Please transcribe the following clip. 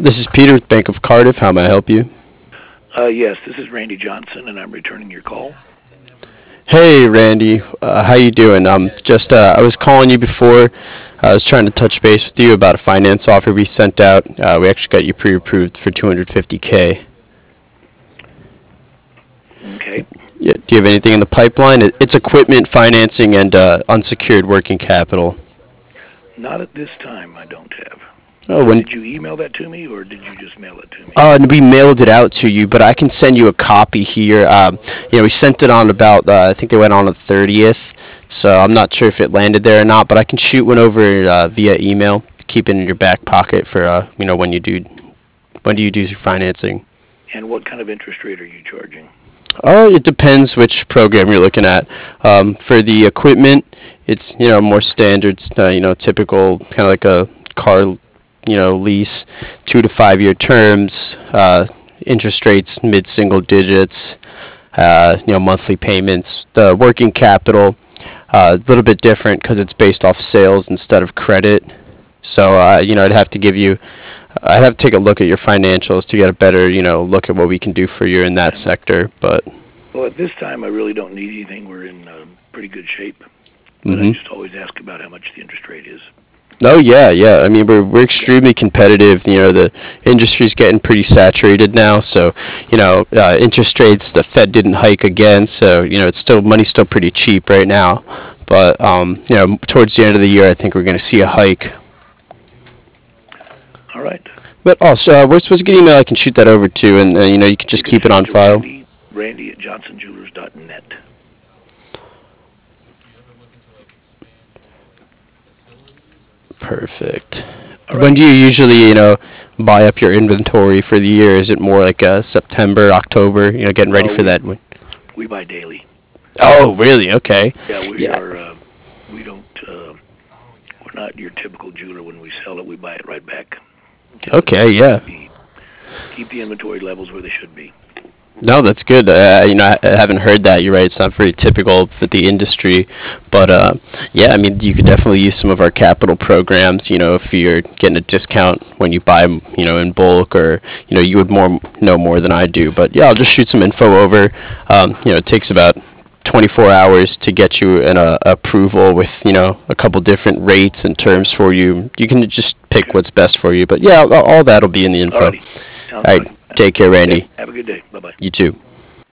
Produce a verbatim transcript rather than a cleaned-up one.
This is Peter with Bank of Cardiff. How may I help you? Uh, yes, this is Randy Johnson, and I'm returning your call. Hey, Randy. Uh, how you doing? Um, just uh, I was calling you before. I was trying to touch base with you about a finance offer we sent out. Uh, we actually got you pre-approved for two hundred fifty k. Okay. Yeah, do you have anything in the pipeline? It, it's equipment financing and uh, unsecured working capital. Not at this time, I don't have. Oh, Uh, when did you email that to me, or did you just mail it to me? uh, we mailed it out to you, but I can send you a copy here. Um, you know, we sent it on about uh, I think they went on the thirtieth, so I'm not sure if it landed there or not. But I can shoot one over uh, via email. Keep it in your back pocket for uh, you know when you do when do you do your financing. And what kind of interest rate are you charging? Oh, it depends which program you're looking at. Um, for the equipment, it's you know more standard, uh, you know typical kind of like a car you know, lease, two to five year terms, uh, interest rates mid single digits, uh, you know, monthly payments. The working capital, uh, a little bit different because it's based off sales instead of credit. So, uh, you know, I'd have to give you, I'd have to take a look at your financials to get a better, you know, look at what we can do for you in that sector. But, Well, at this time, I really don't need anything. We're in uh, pretty good shape. But I mm-hmm. just always ask about how much the interest rate is. Oh yeah, yeah. I mean, we're we're extremely competitive. You know, the industry's getting pretty saturated now. So, you know, uh, interest rates. The Fed didn't hike again, so you know, it's still money's still pretty cheap right now. But um, you know, towards the end of the year, I think we're going to see a hike. All right. But also, uh, what's what's a good email I can shoot that over to, and uh, you know, you can just You can keep it send on to file. Randy, Randy at johnson jewelers dot net. Perfect. All When right. do you usually, you know, buy up your inventory for the year? Is it more like uh, September, October? You know, getting ready No, for we, that. we buy daily. Oh, really? Okay. Yeah, we Yeah. are. Uh, we don't. Uh, we're not your typical jeweler. When we sell it, we buy it right back. Okay. Yeah. The, keep the inventory levels where they should be. No, that's good. Uh, you know, I I haven't heard that. You're right. It's not very typical for the industry, but uh, yeah, I mean, you could definitely use some of our capital programs. You know, if you're getting a discount when you buy 'em, you know, in bulk, or you know, you would more know more than I do. But yeah, I'll just shoot some info over. Um, you know, it takes about twenty-four hours to get you an uh, approval with you know a couple different rates and terms for you. You can just pick Okay. what's best for you. But yeah, all, all that'll be in the All info. righty. All Sounds right, fine. take care, Okay. Randy. Have a good day. Bye bye. You too.